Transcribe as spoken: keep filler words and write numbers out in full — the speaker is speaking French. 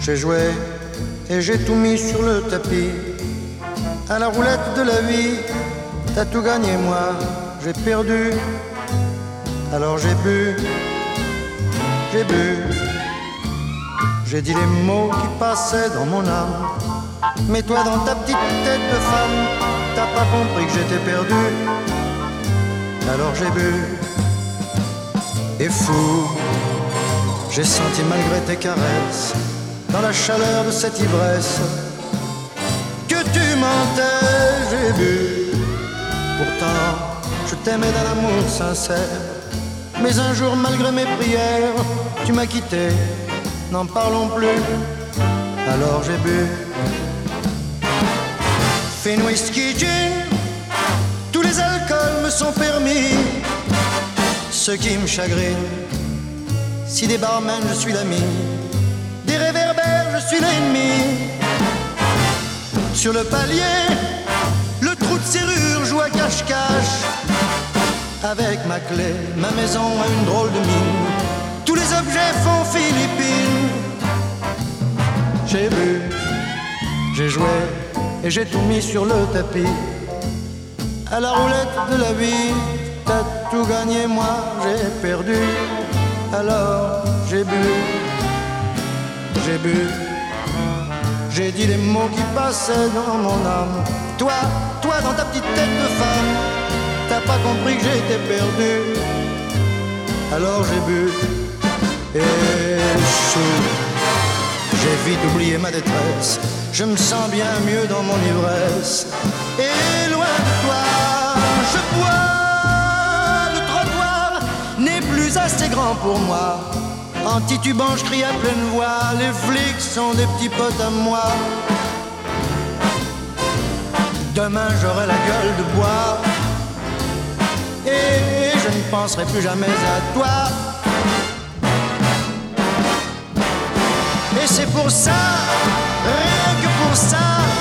J'ai joué et j'ai tout mis sur le tapis. À la roulette de la vie, t'as tout gagné, moi j'ai perdu. Alors j'ai bu, j'ai bu, j'ai dit les mots qui passaient dans mon âme. Mais toi dans ta petite tête de femme, t'as pas compris que j'étais perdu. Alors j'ai bu, et fou, j'ai senti malgré tes caresses, dans la chaleur de cette ivresse, que tu mentais. J'ai bu, pourtant je t'aimais d'un amour sincère. Mais un jour malgré mes prières, tu m'as quitté, n'en parlons plus. Alors j'ai bu, Fine, whisky, gin, tous les alcools me sont permis. Ce qui me chagrine, si des barmen je suis l'ami, des réverbères je suis l'ennemi. Sur le palier, le trou de serrure joue à cache-cache. Avec ma clé, ma maison a une drôle de mine. Tous les objets font Philippines. J'ai bu, j'ai joué et j'ai tout mis sur le tapis. À la roulette de la vie, t'as tout gagné, moi j'ai perdu. Alors j'ai bu, j'ai bu, j'ai dit les mots qui passaient dans mon âme. Toi, toi dans ta petite tête de femme, t'as pas compris que j'étais perdu. Alors j'ai bu et sous, j'ai vite oublié ma détresse. Je me sens bien mieux dans mon ivresse. Et loin de toi, je bois. Le trottoir n'est plus assez grand pour moi. En titubant, je crie à pleine voix. Les flics sont des petits potes à moi. Demain, j'aurai la gueule de bois. Et je ne penserai plus jamais à toi. Et c'est pour ça, rien que pour ça,